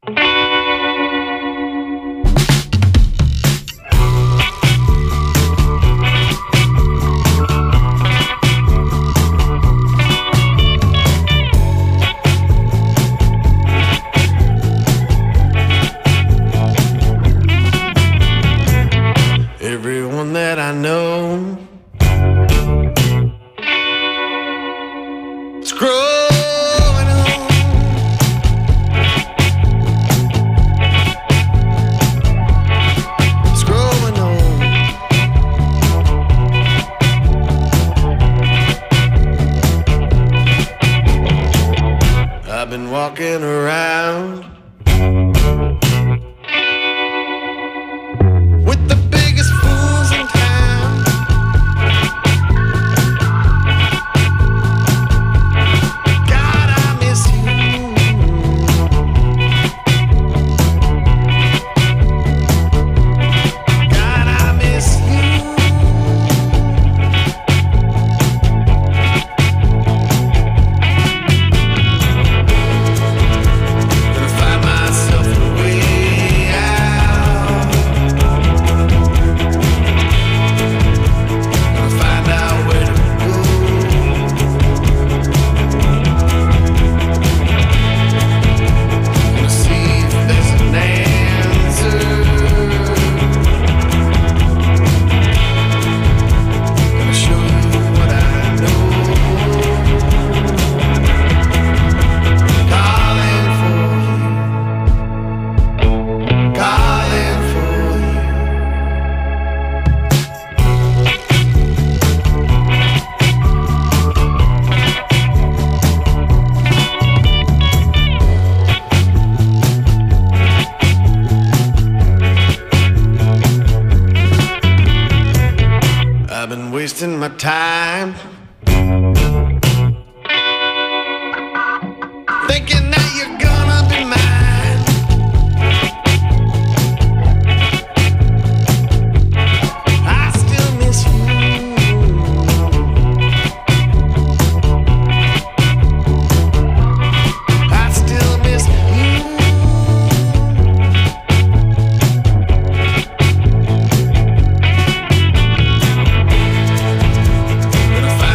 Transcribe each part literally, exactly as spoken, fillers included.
Everyone that I know is growing old. It's growing old. I've been walking around with the biggest fools in town. God, I miss you. God, I miss you. Gonna find myself a way out. Gonna find out where to go. Gonna see if there's an answer. Gonna show you what I know. Calling for you. Calling for you. I've been wasting my time thinking that you're gonna be mine. I still miss you. I still miss you. Gonna find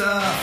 stuff.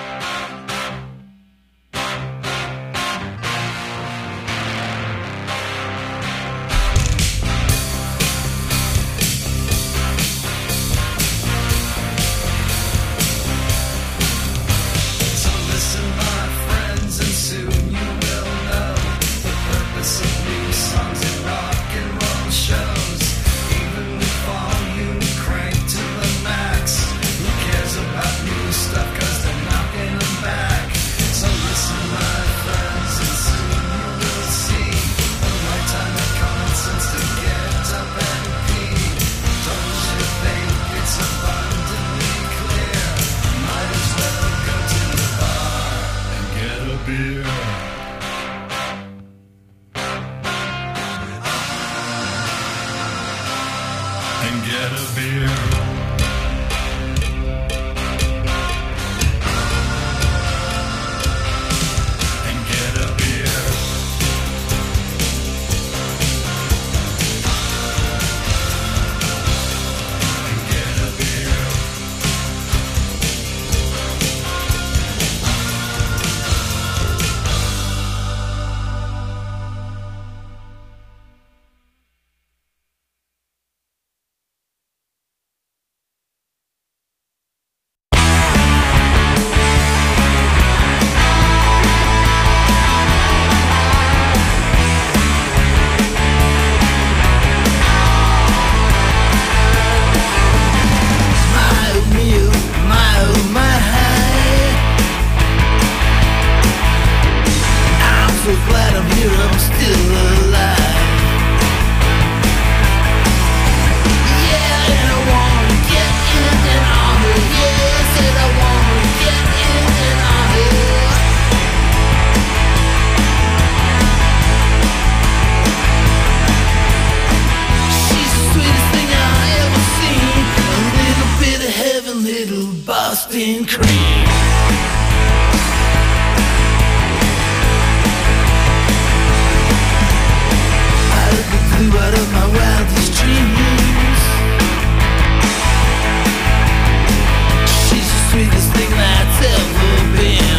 Boston cream. I flew out of my wildest dreams. She's the sweetest thing that's ever been.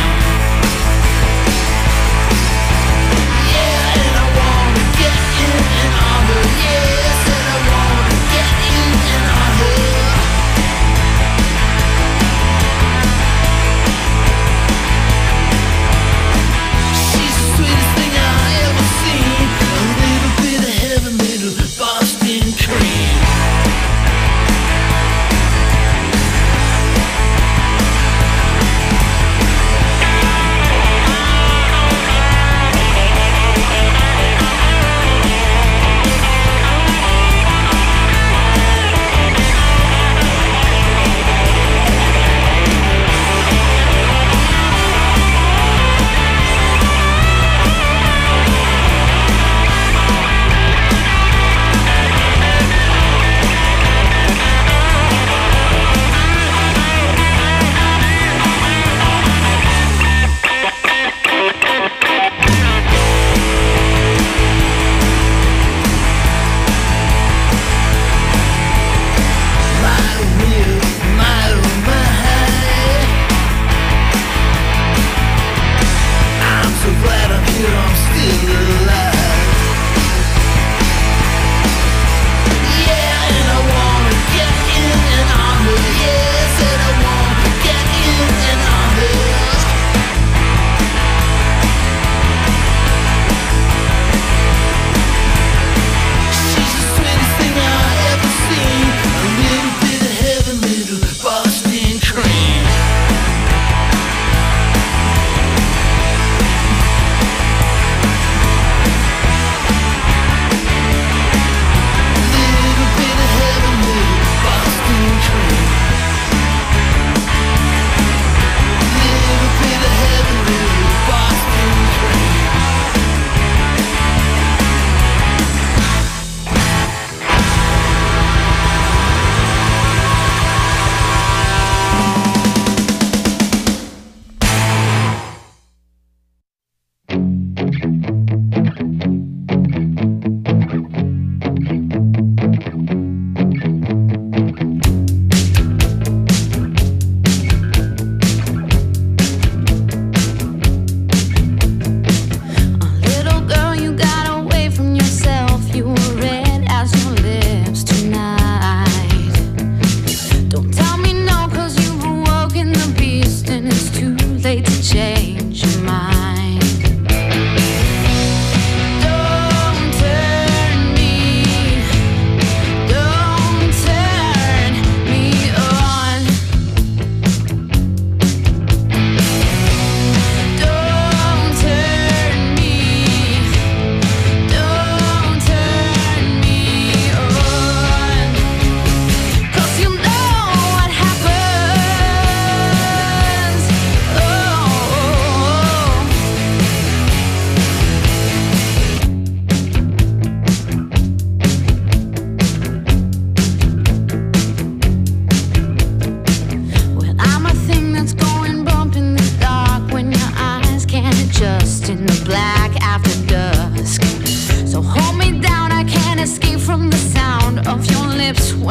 Yeah, and I wanna get in and on her. Yes, and I wanna get in and on her.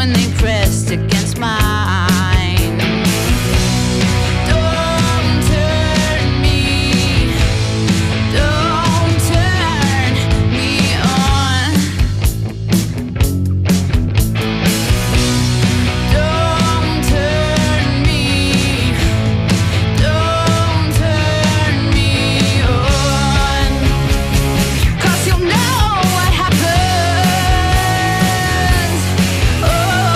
when they pressed against mine. Don't turn me, don't turn me on. Don't turn me, don't turn me on. 'Cause you'll know what happens. Oh,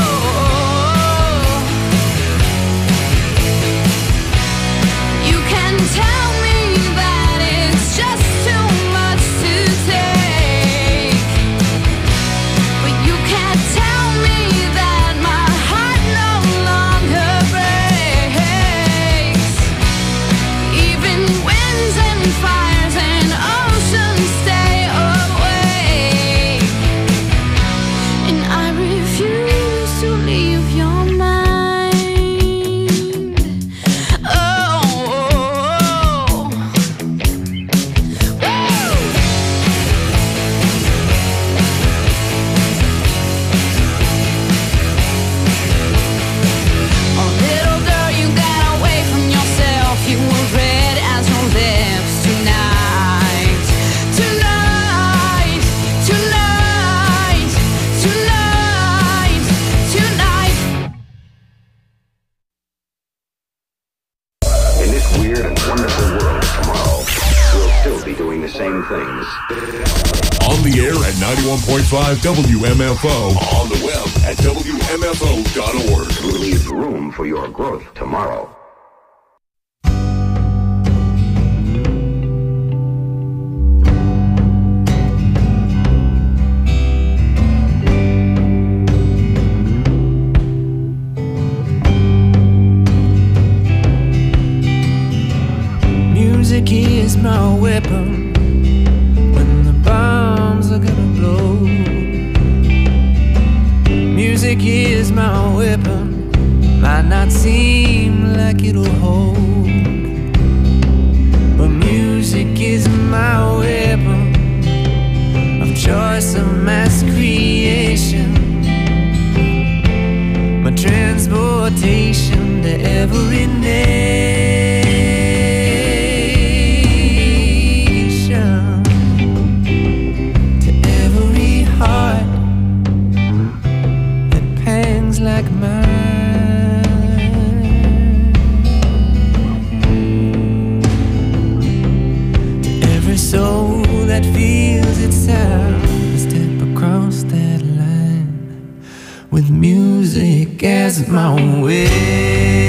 you can tell me that it's just too much to take, but you can't tell me that my heart no longer breaks. Even winds and fires and oceans stay awake, and I refuse to leave your mind. Oh, woo! Oh, little girl, you got away from yourself. You were red as your lips tonight. Tonight, tonight, tonight, tonight. In this weird and wonderful world tomorrow, we'll still be doing the same things. On the air at ninety-one point five W M F O. On the web at W M F O dot org. We'll leave room for your growth tomorrow. Music is my weapon when the bombs are gonna blow. Music is my weapon, might not seem like it'll hold, but music is my weapon of choice, of mass creation, my transportation to every nation, to every heart that pangs like mine, to every soul that feels its sound. Step across that line with music as my way.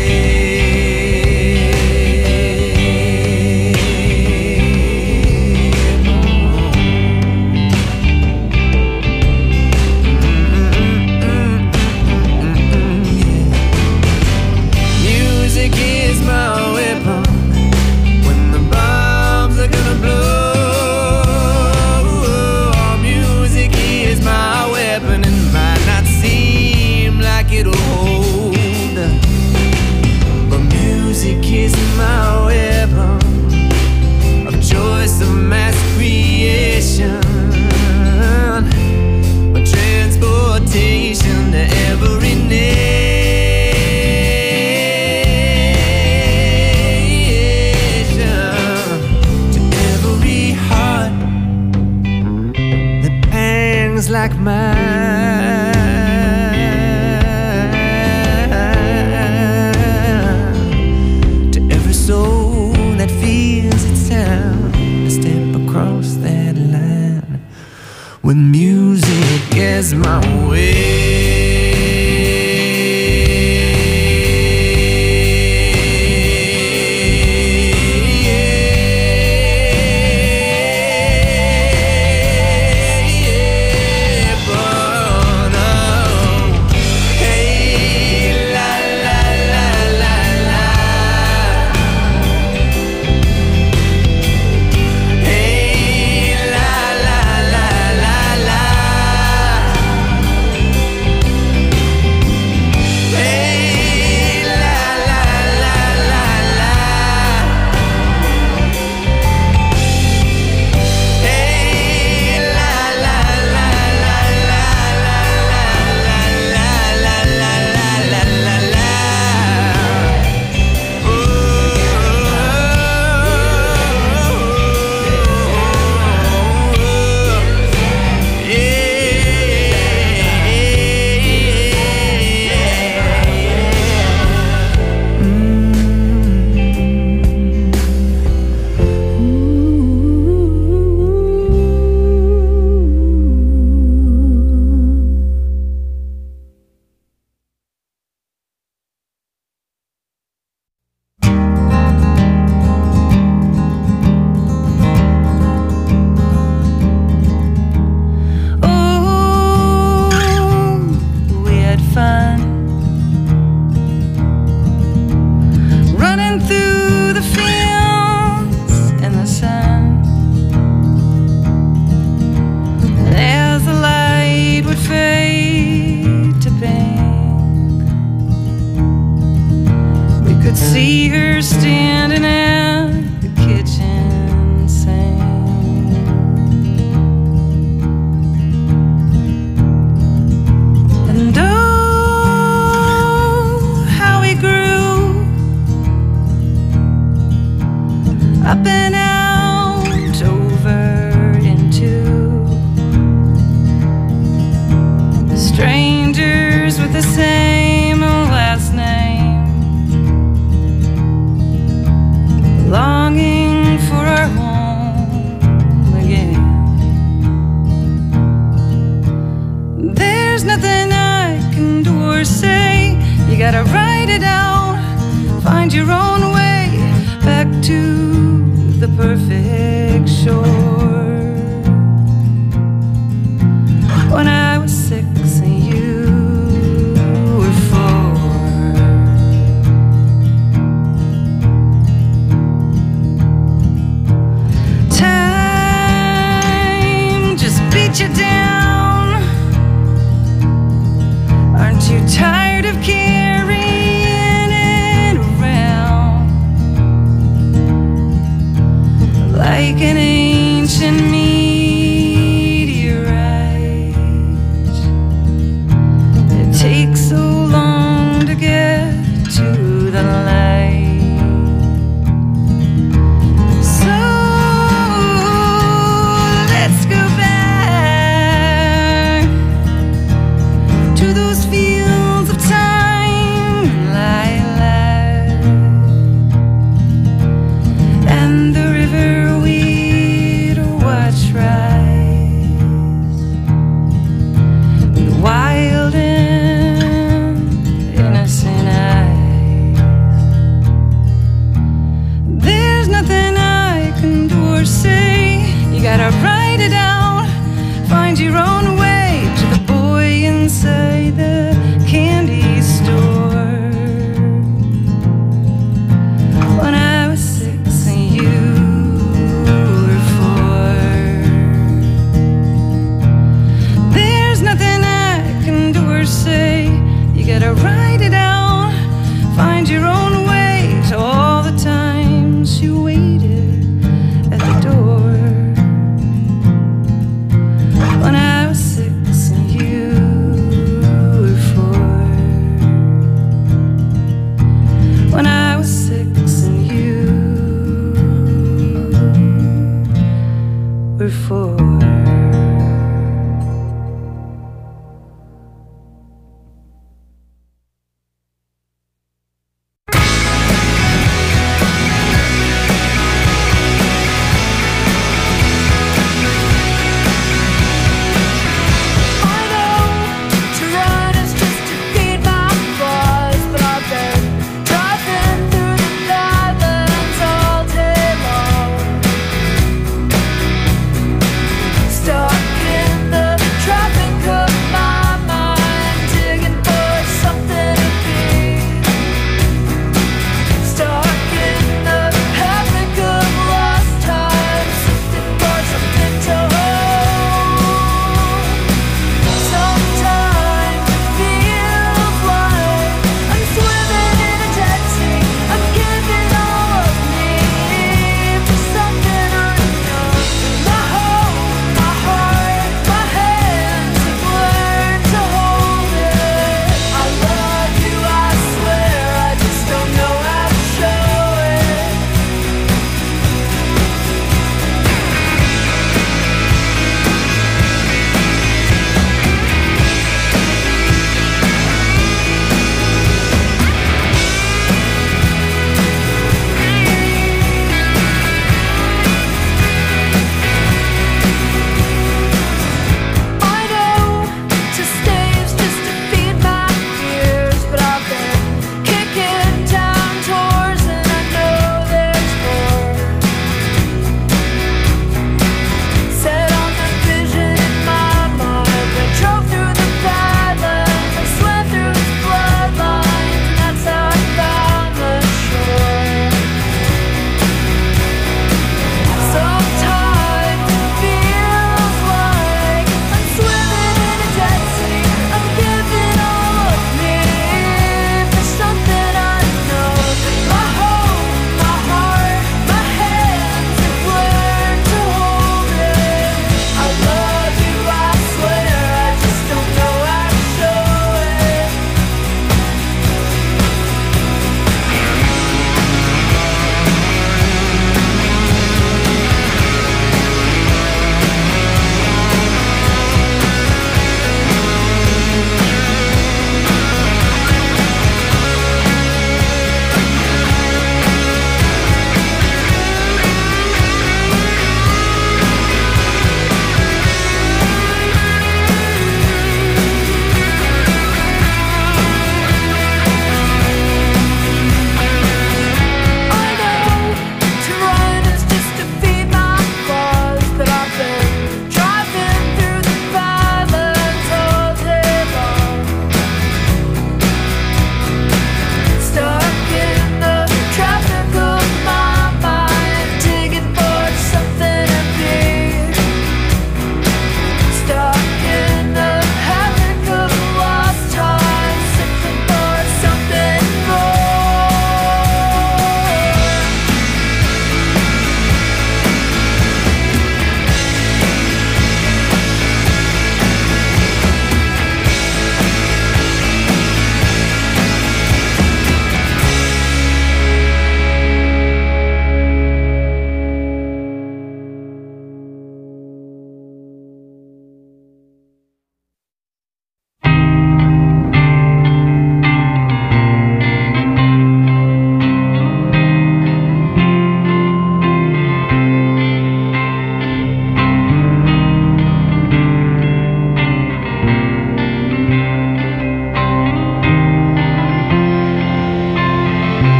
Music is my weapon when the bombs are gonna blow. Music is my weapon and might not seem like it'll hold, but music is my weapon of choice, of mass creation, my transportation to every nation, to every heart that pangs like mine, to every soul that feels its sound. I step across that line with music as my way. strangers with the same last name, longing for our home again. There's nothing I can do or say. You gotta write it out, find your own way back to the perfect shore. When I was six and you were four, time just beat you down. Aren't you tired of carrying it around like an ancient meteorite? It takes so long to get to the light. So let's go back to those fields of time and lilac, and the river we'd watch rise, with wild and innocent eyes. There's nothing I can do or say. You gotta write it out, find your own way to the boy inside the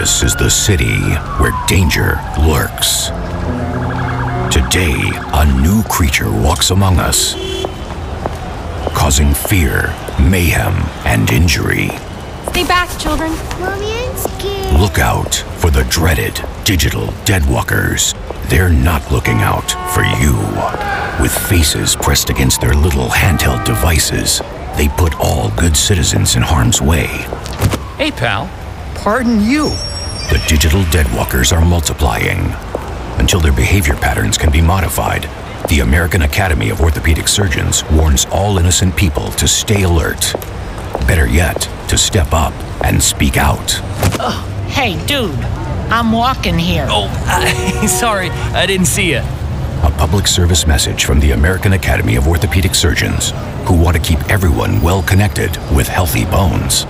This is the city where danger lurks. Today, a new creature walks among us, causing fear, mayhem, and injury. Stay back, children. Mommy, I'm scared. Look out for the dreaded digital deadwalkers. They're not looking out for you. With faces pressed against their little handheld devices, they put all good citizens in harm's way. Hey, pal. Pardon you. The digital deadwalkers are multiplying. Until their behavior patterns can be modified, the American Academy of Orthopedic Surgeons warns all innocent people to stay alert. Better yet, to step up and speak out. Oh, hey, dude. I'm walking here. Oh, uh, sorry. I didn't see you. A public service message from the American Academy of Orthopedic Surgeons, who want to keep everyone well connected with healthy bones.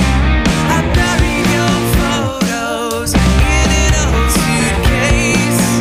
Photos in an old suitcase.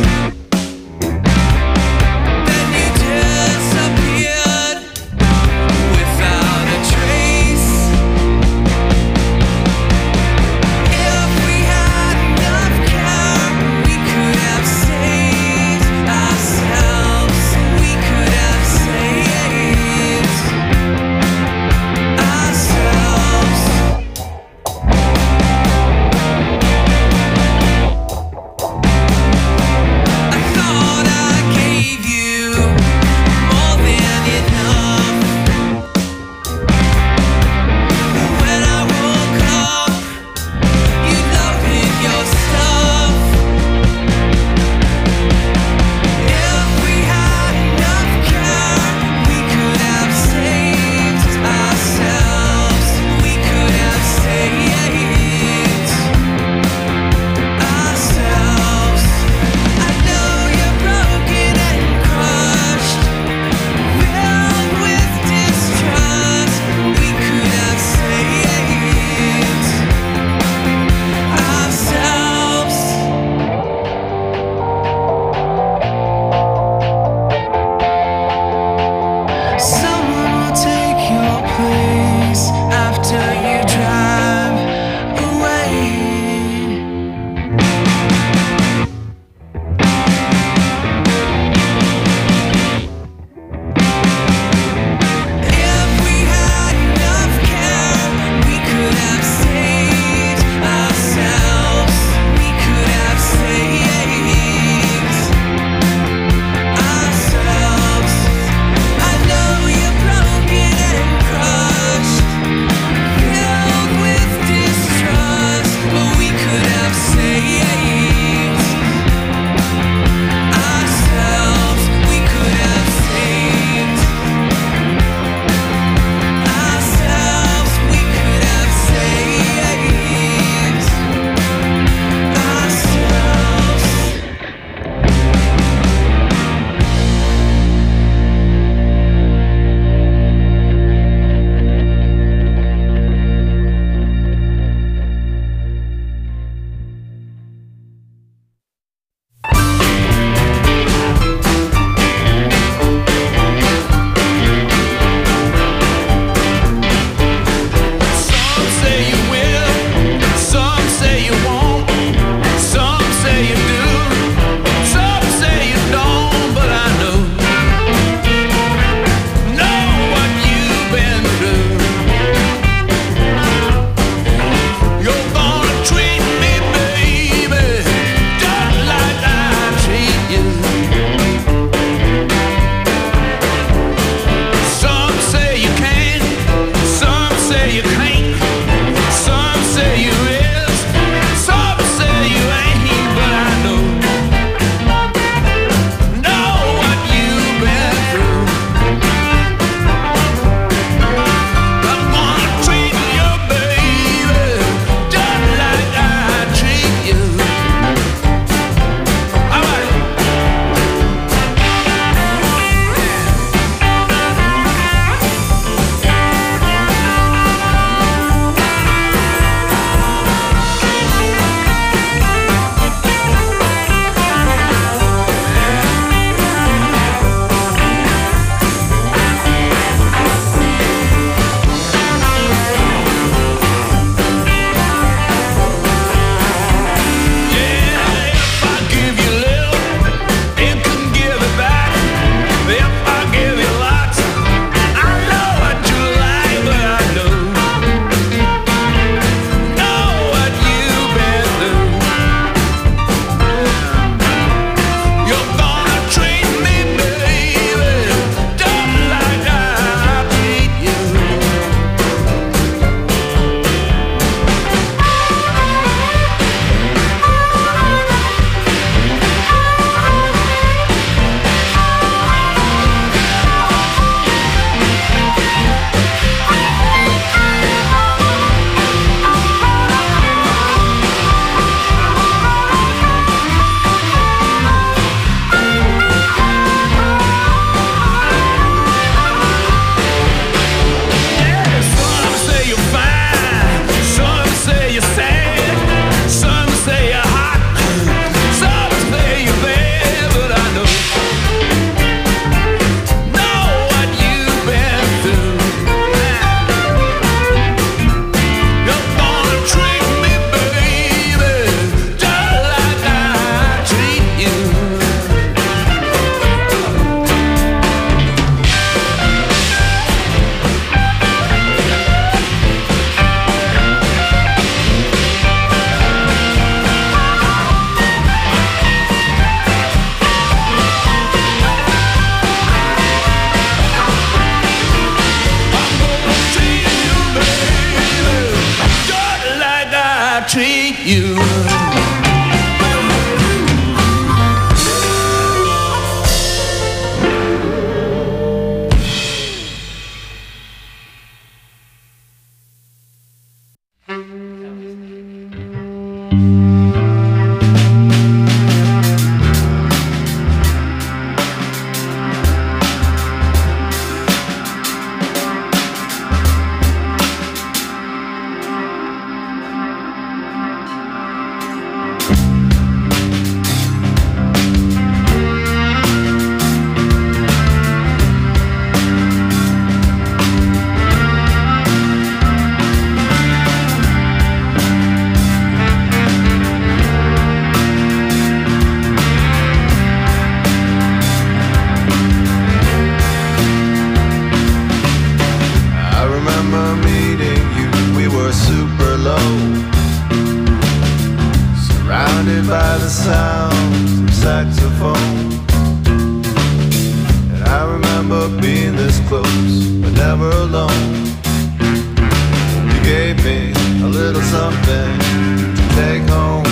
something to take home.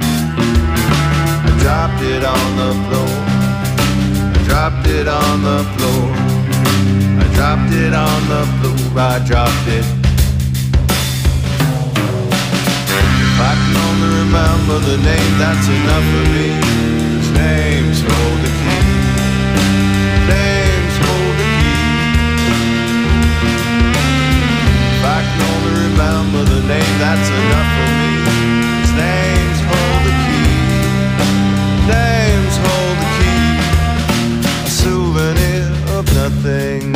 I dropped it on the floor. I dropped it on the floor. I dropped it on the floor. I dropped it. If I can only remember the name, that's enough for me. His name's hold the key. Name's hold the key. If I can only remember the name, that's enough for me. His name's hold the key. Name's hold the key. A souvenir of nothing.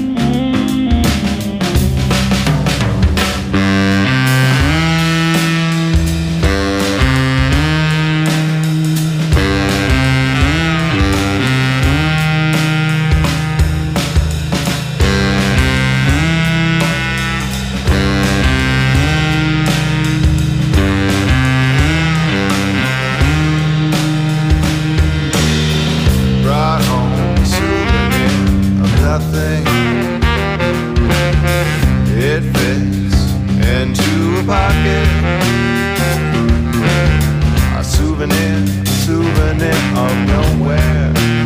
Nothing. It fits into a pocket. A souvenir, a souvenir of nowhere,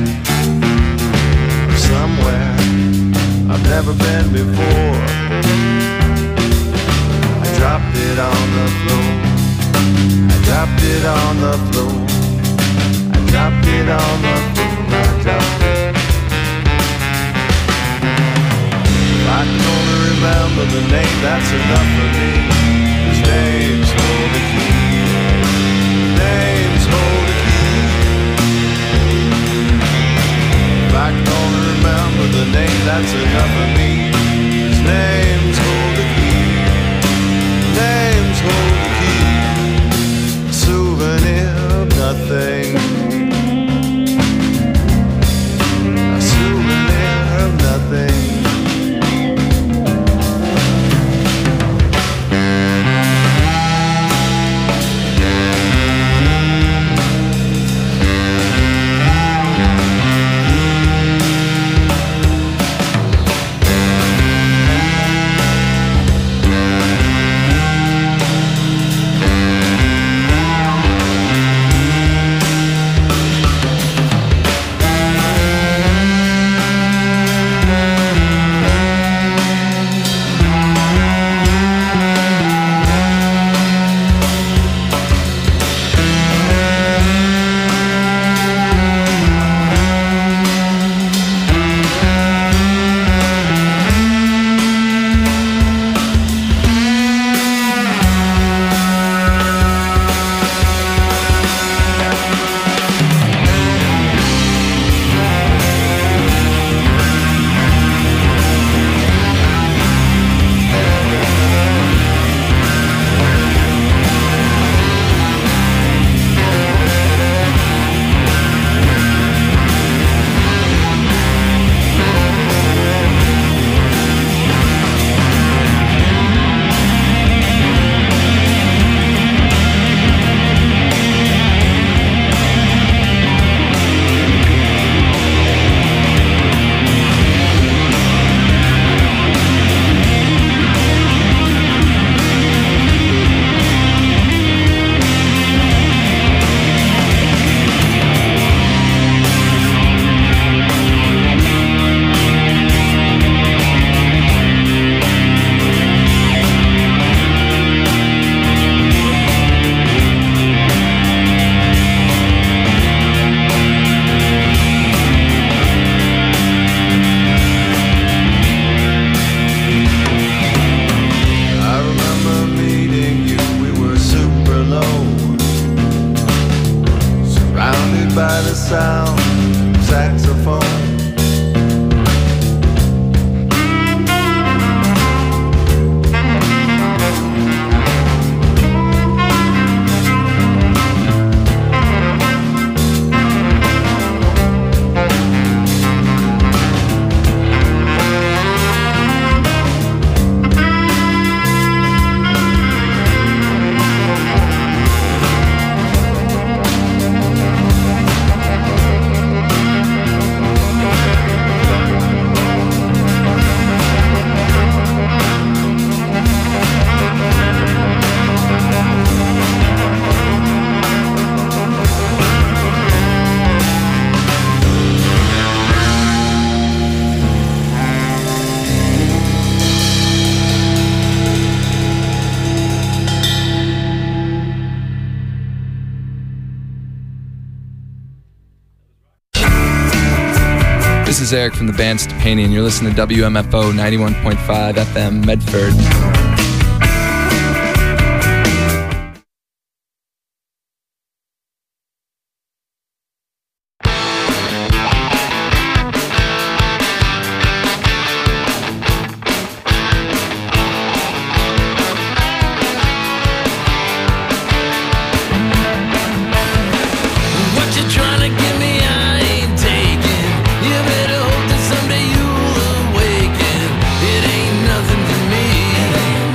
of somewhere I've never been before. I dropped it on the floor. I dropped it on the floor. I dropped it on the floor. I dropped it. I can only remember the name, that's enough for me. His name's hold the key. Name's hold the key. If I can only remember the name, that's enough for me. His name's hold the key. Name's hold the key. A souvenir of nothing. A souvenir of nothing. is Eric from the band Stepani, and you're listening to W M F O ninety-one point five F M Medford. It ain't nothing to me.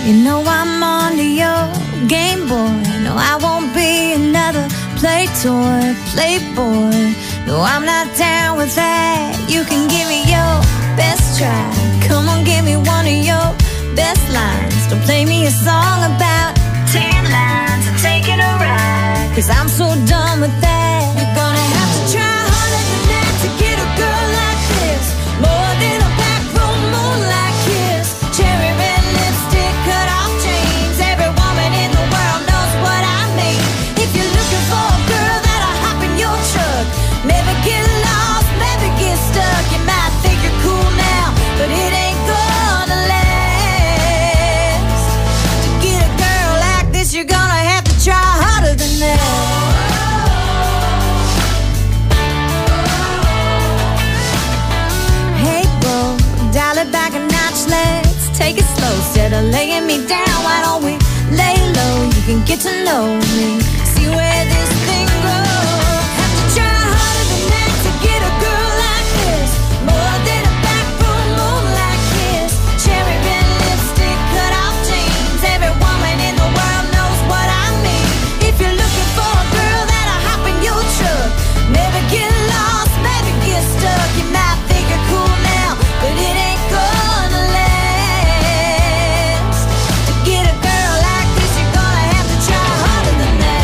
You know I'm onto your Game Boy. No, I won't be another play toy, playboy. No, I'm not down with that. You can give me your best try. Come on, give me one of your best lines. Don't play me a song about ten lines and taking a ride, 'cause I'm so done with that. You're gonna have to try harder than that to get a girl like this. More than a backroom moonlight kiss. Cherry red lipstick, cut off jeans. Every woman in the world knows what I mean. If you're looking for a girl that'll hop in your truck, never get lost, never get stuck. You might think you're cool now, but it ain't gonna last. To get a girl like this, you're gonna have to try harder than that. Hey, bro, dial it back a notch, let's take it slow. Instead of laying me down, why don't we lay low? You can get to know me, see where this thing goes. Have to try harder than that to get a girl like this. More than a backroom moonlight kiss. Cherry red lipstick, cut off jeans. Every woman in the world knows what I mean. If you're looking for a girl that'll hop in your truck, never get lost, never get stuck. You might think you're cool now, but it ain't gonna last. To get a girl like this, you're gonna have to try harder than that.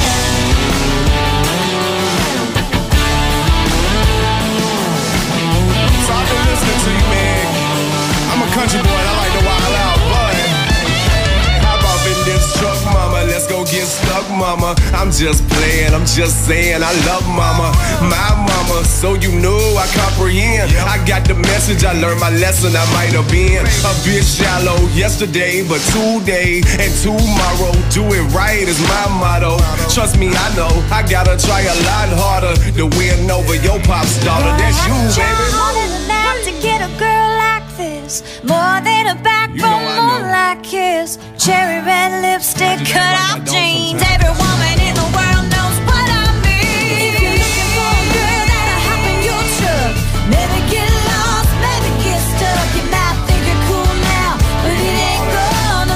So I've been listening to you, man. I'm a country boy and I like to wild out, but how about in this truck, mama? Let's go get stuck, mama. I'm just playing, I'm just saying I love mama, my mama. So you know I comprehend. I got the message, I learned my lesson. I might have been a bit shallow yesterday, but today and tomorrow, do it right is my motto. Trust me, I know I gotta try a lot harder to win over your pop's daughter. That's you, Try baby. harder than that to get a girl like this. More than a backbone, moonlight kiss. Cherry red lipstick, cut off jeans. Every woman in the world knows what I mean. If you're looking for a girl that'll hop in your truck, never get lost, never get stuck. You might think you're cool now, but it ain't gonna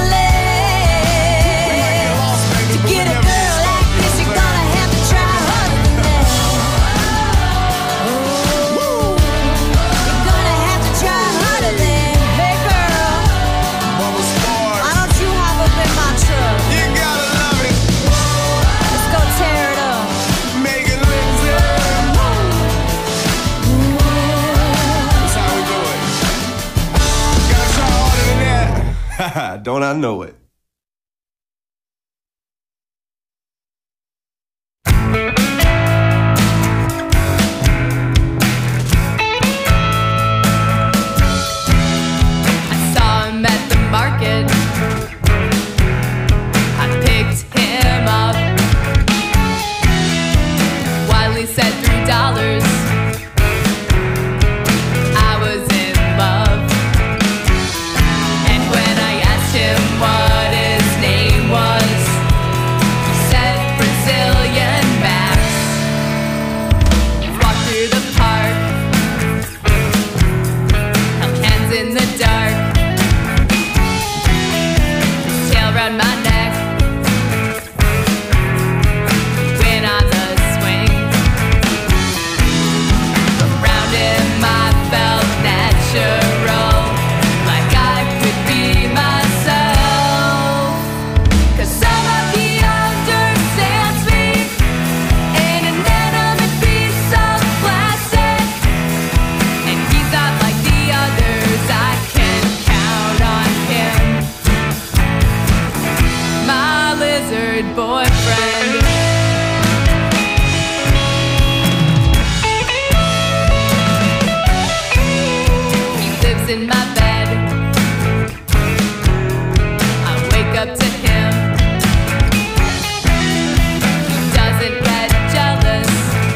last. To get a girl like this, you're gonna have to try harder than that. You're gonna have to try harder than, hey girl, why don't you hop up in my truck? You gotta love it. Let's go tear it up. Megan Lindsay. That's how we do it. Gotta try harder than that. Don't I know it? I saw him at the market. I picked him up while he said three dollars. I was in love, and when I asked him what his name was, he said Brazilian Max. Walked through the park, held hands in the dark, tail round my neck, went on the swing. Around him I felt natural, like I could be myself. 'Cause somebody understands me, an inanimate piece of plastic. And he's not like the others, I can count on him. My lizard boyfriend. He lives in my bed. I wake up to him. He doesn't get jealous.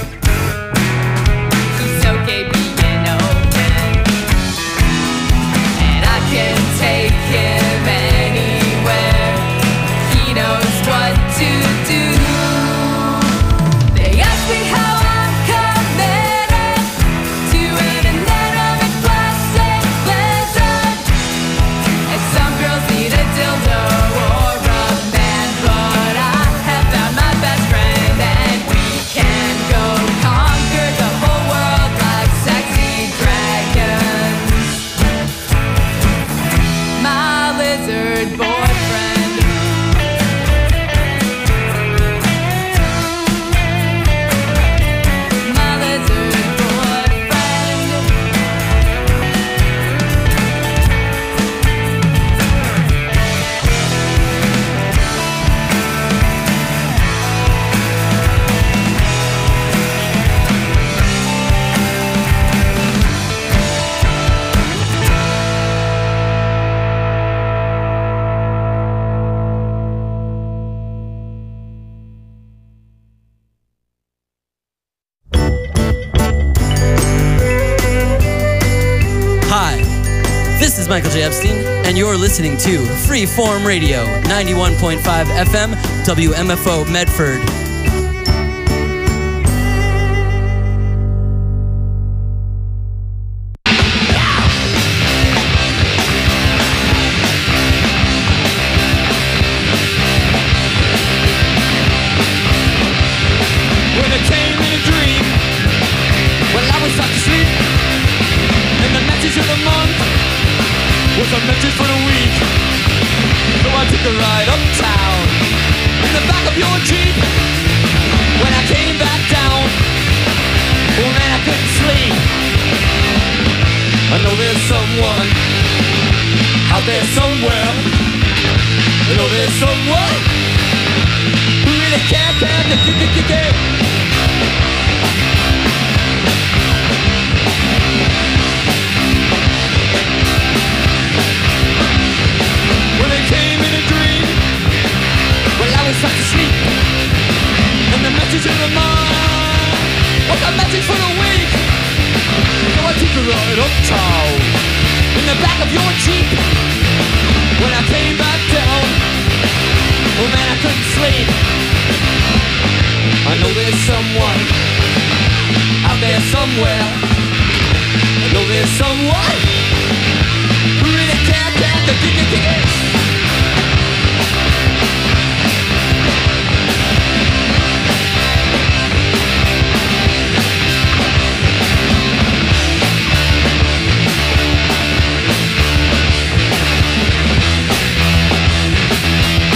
He's okay being open. And I can take him anywhere. He knows what to do. Michael J. Epstein, and you're listening to Freeform Radio, ninety-one point five F M, W M F O Medford. When it came in a dream, well, I was fast asleep, and the message of the month was a message for the week. So I took a ride uptown in the back of your Jeep. When I came back down, oh man, I couldn't sleep. I know there's someone out there somewhere. I know there's someone who really can't, can't, can't, can't, can't. When it came in a dream, well, I was fast asleep, and the message in the mind was a message for the week. So I took a ride uptown in the back of your Jeep. When I came back down, oh man, I couldn't sleep. I know there's someone out there somewhere. I know there's someone